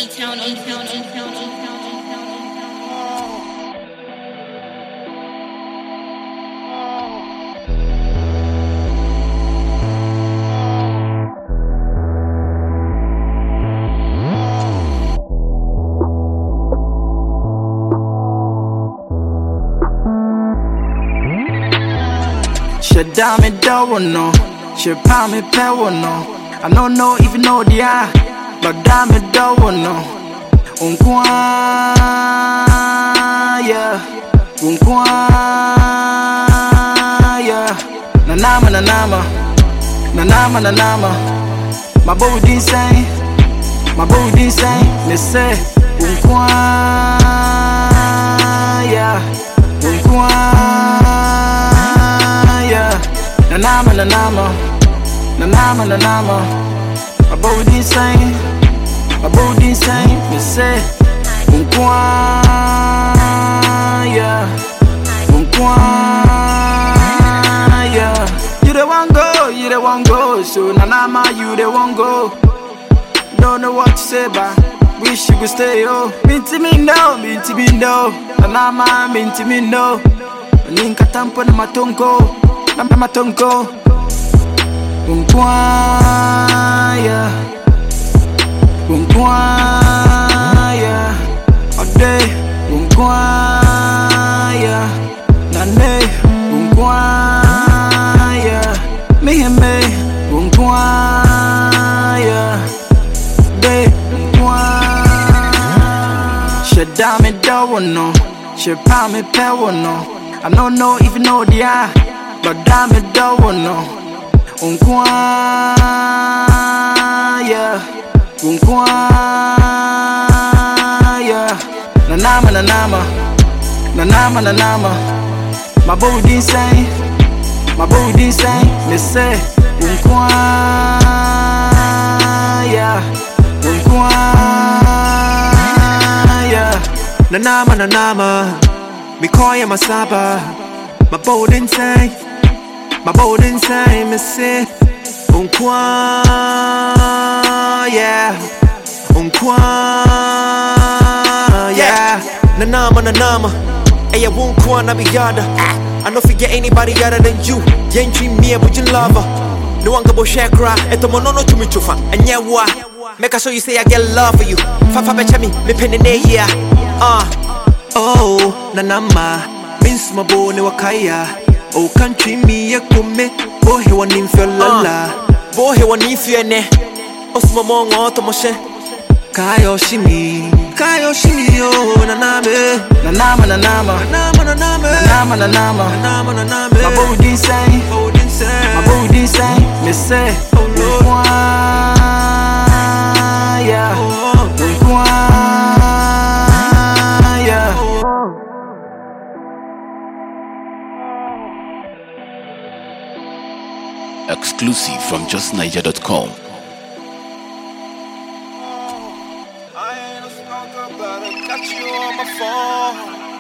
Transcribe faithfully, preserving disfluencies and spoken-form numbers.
A-Town, A-Town, A-Town, A-Town. She damn it down no, she palm me power no. I don't know if you know the eye, but damn it down no. Unkwa, yeah, unkwa, yeah. Na nama na nama, na nama na nama. My body say, my body say, me say, unkwa, yeah, unkwa. Na nama na nama, na nama na nama. My body say, my body say, me say, unkwa, yeah, unkwa, yeah. You the one go, you the one go, so na nama you the one go. Don't know what to say, but wish you could stay, oh. Minti me no, minti me no, na nama minti me no. Ninka tampo na matongo. Mama matongo, unkwa, yeah, unkwa, yeah, ode, unkwa, yeah, nane, unkwa, yeah, miheme, unkwa, yeah, de, unkwa. She damn it down no, she palm me power no. I don't know if you know the eye. But damn it down no, unkwa, yeah, unkwa, yeah. Na nama na nama, na nama na nama. My body say, my body say, me say, unkwa, yeah, unkwa, yeah. Na nama na nama, me call you my saba. My body say. My body inside me say, unkwa, yeah, unkwa, yeah. Na nama na nama, aye unkwa na biyada. I don't forget anybody other than you. Yen dream me but you love her. No one go shakra. Eto monono to me chufa. And yeah wa, make sure you say I get love for you. Fafa becha me, me penny ne yeah. Ah, oh na nama, means my boy ne wakaya. Oh, country me a come, boy, he want him for lala. Boy, he want him for ne. Osmo mong automoshe. Kayo shimi, Kayo shimi, oh, naname, nanama, nanama, nanama, nanama, nanama, nanama, nanama, nanama. My body say, my body say, me say, unkwa, yeah, unkwa, yeah. Exclusive from just niger dot com. I ain't a stalker, but I got you on my phone.